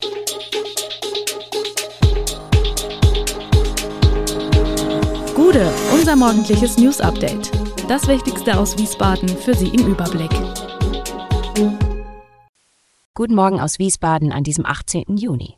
Gude, unser morgendliches News-Update. Das Wichtigste aus Wiesbaden für Sie im Überblick. Guten Morgen aus Wiesbaden an diesem 18. Juni.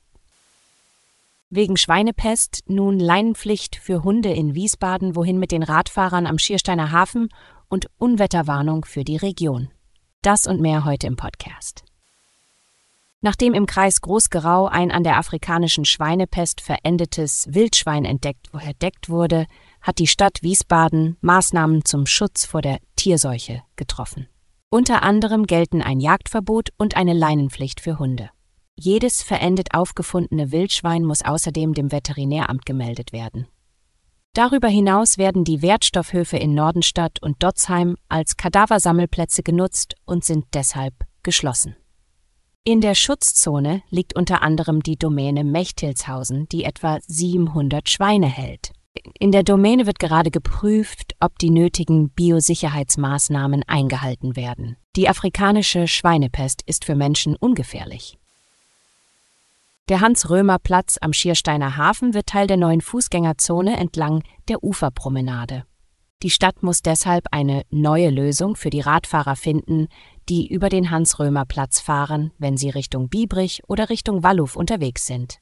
Wegen Schweinepest nun Leinenpflicht für Hunde in Wiesbaden, wohin mit den Radfahrern am Schiersteiner Hafen und Unwetterwarnung für die Region. Das und mehr heute im Podcast. Nachdem im Kreis Groß-Gerau ein an der afrikanischen Schweinepest verendetes Wildschwein entdeckt wurde, hat die Stadt Wiesbaden Maßnahmen zum Schutz vor der Tierseuche getroffen. Unter anderem gelten ein Jagdverbot und eine Leinenpflicht für Hunde. Jedes verendet aufgefundene Wildschwein muss außerdem dem Veterinäramt gemeldet werden. Darüber hinaus werden die Wertstoffhöfe in Nordenstadt und Dotzheim als Kadaversammelplätze genutzt und sind deshalb geschlossen. In der Schutzzone liegt unter anderem die Domäne Mechtilshausen, die etwa 700 Schweine hält. In der Domäne wird gerade geprüft, ob die nötigen Biosicherheitsmaßnahmen eingehalten werden. Die afrikanische Schweinepest ist für Menschen ungefährlich. Der Hans-Römer-Platz am Schiersteiner Hafen wird Teil der neuen Fußgängerzone entlang der Uferpromenade. Die Stadt muss deshalb eine neue Lösung für die Radfahrer finden, die über den Hans-Römer-Platz fahren, wenn sie Richtung Biebrich oder Richtung Walluf unterwegs sind.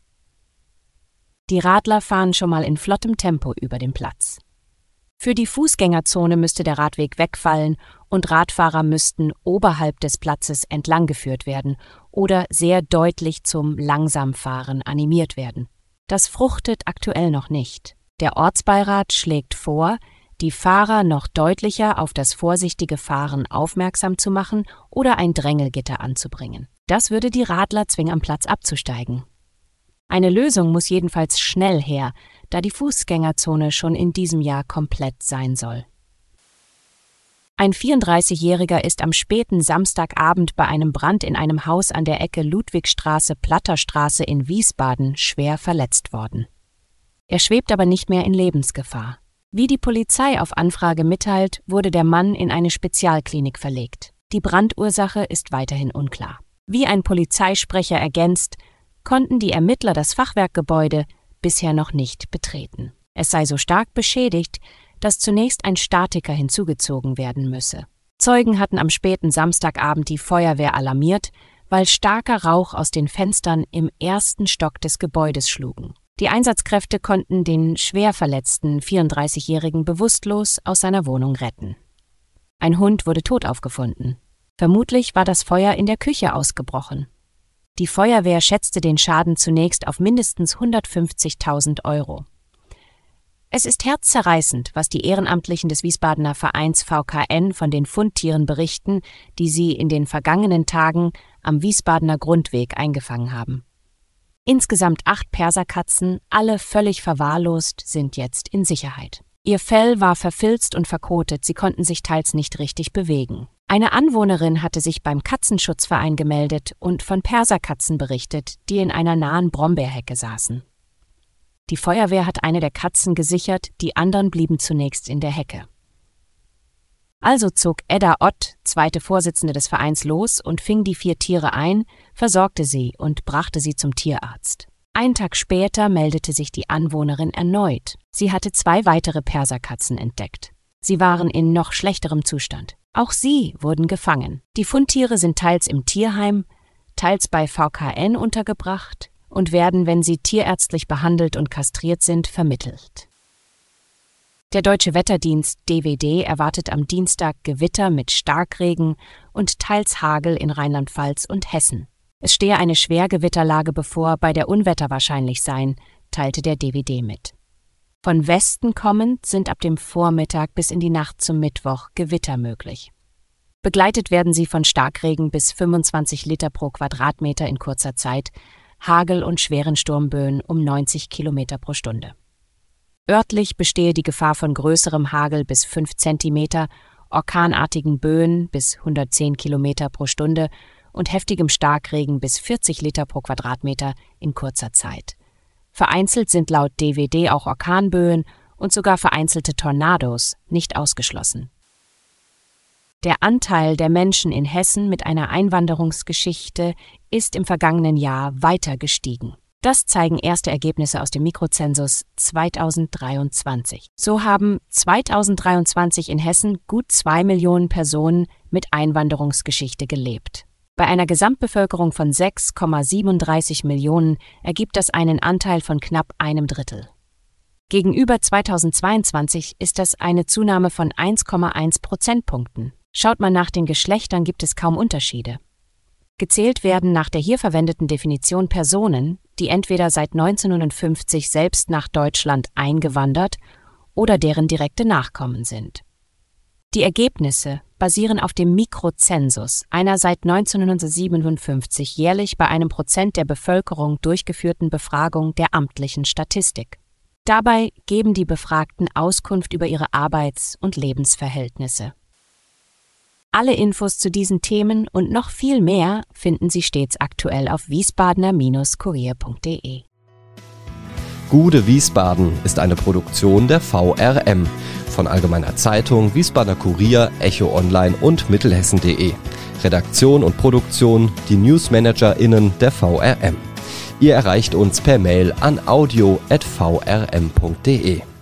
Die Radler fahren schon mal in flottem Tempo über den Platz. Für die Fußgängerzone müsste der Radweg wegfallen und Radfahrer müssten oberhalb des Platzes entlanggeführt werden oder sehr deutlich zum Langsamfahren animiert werden. Das fruchtet aktuell noch nicht. Der Ortsbeirat schlägt vor, die Fahrer noch deutlicher auf das vorsichtige Fahren aufmerksam zu machen oder ein Drängelgitter anzubringen. Das würde die Radler zwingen, am Platz abzusteigen. Eine Lösung muss jedenfalls schnell her, da die Fußgängerzone schon in diesem Jahr komplett sein soll. Ein 34-Jähriger ist am späten Samstagabend bei einem Brand in einem Haus an der Ecke Ludwigstraße-Platterstraße in Wiesbaden schwer verletzt worden. Er schwebt aber nicht mehr in Lebensgefahr. Wie die Polizei auf Anfrage mitteilt, wurde der Mann in eine Spezialklinik verlegt. Die Brandursache ist weiterhin unklar. Wie ein Polizeisprecher ergänzt, konnten die Ermittler das Fachwerkgebäude bisher noch nicht betreten. Es sei so stark beschädigt, dass zunächst ein Statiker hinzugezogen werden müsse. Zeugen hatten am späten Samstagabend die Feuerwehr alarmiert, weil starker Rauch aus den Fenstern im ersten Stock des Gebäudes schlugen. Die Einsatzkräfte konnten den schwer verletzten 34-Jährigen bewusstlos aus seiner Wohnung retten. Ein Hund wurde tot aufgefunden. Vermutlich war das Feuer in der Küche ausgebrochen. Die Feuerwehr schätzte den Schaden zunächst auf mindestens 150.000 €. Es ist herzzerreißend, was die Ehrenamtlichen des Wiesbadener Vereins VKN von den Fundtieren berichten, die sie in den vergangenen Tagen am Wiesbadener Grundweg eingefangen haben. Insgesamt 8 Perserkatzen, alle völlig verwahrlost, sind jetzt in Sicherheit. Ihr Fell war verfilzt und verkotet, sie konnten sich teils nicht richtig bewegen. Eine Anwohnerin hatte sich beim Katzenschutzverein gemeldet und von Perserkatzen berichtet, die in einer nahen Brombeerhecke saßen. Die Feuerwehr hat eine der Katzen gesichert, die anderen blieben zunächst in der Hecke. Also zog Edda Ott, zweite Vorsitzende des Vereins, los und fing die 4 Tiere ein, versorgte sie und brachte sie zum Tierarzt. Einen Tag später meldete sich die Anwohnerin erneut. Sie hatte 2 weitere Perserkatzen entdeckt. Sie waren in noch schlechterem Zustand. Auch sie wurden gefangen. Die Fundtiere sind teils im Tierheim, teils bei VKN untergebracht und werden, wenn sie tierärztlich behandelt und kastriert sind, vermittelt. Der Deutsche Wetterdienst DWD erwartet am Dienstag Gewitter mit Starkregen und teils Hagel in Rheinland-Pfalz und Hessen. Es stehe eine Schwergewitterlage bevor, bei der Unwetter wahrscheinlich seien, teilte der DWD mit. Von Westen kommend sind ab dem Vormittag bis in die Nacht zum Mittwoch Gewitter möglich. Begleitet werden sie von Starkregen bis 25 Liter pro Quadratmeter in kurzer Zeit, Hagel und schweren Sturmböen um 90 Kilometer pro Stunde. Örtlich bestehe die Gefahr von größerem Hagel bis 5 Zentimeter, orkanartigen Böen bis 110 Kilometer pro Stunde und heftigem Starkregen bis 40 Liter pro Quadratmeter in kurzer Zeit. Vereinzelt sind laut DWD auch Orkanböen und sogar vereinzelte Tornados nicht ausgeschlossen. Der Anteil der Menschen in Hessen mit einer Einwanderungsgeschichte ist im vergangenen Jahr weiter gestiegen. Das zeigen erste Ergebnisse aus dem Mikrozensus 2023. So haben 2023 in Hessen gut 2 Millionen Personen mit Einwanderungsgeschichte gelebt. Bei einer Gesamtbevölkerung von 6,37 Millionen ergibt das einen Anteil von knapp 1/3. Gegenüber 2022 ist das eine Zunahme von 1,1 Prozentpunkten. Schaut man nach den Geschlechtern, gibt es kaum Unterschiede. Gezählt werden nach der hier verwendeten Definition Personen, die entweder seit 1950 selbst nach Deutschland eingewandert oder deren direkte Nachkommen sind. Die Ergebnisse basieren auf dem Mikrozensus, einer seit 1957 jährlich bei einem Prozent der Bevölkerung durchgeführten Befragung der amtlichen Statistik. Dabei geben die Befragten Auskunft über ihre Arbeits- und Lebensverhältnisse. Alle Infos zu diesen Themen und noch viel mehr finden Sie stets aktuell auf wiesbadener-kurier.de. Gude Wiesbaden ist eine Produktion der VRM von Allgemeiner Zeitung, Wiesbadener Kurier, Echo Online und Mittelhessen.de. Redaktion und Produktion die NewsmanagerInnen der VRM. Ihr erreicht uns per Mail an audio@vrm.de.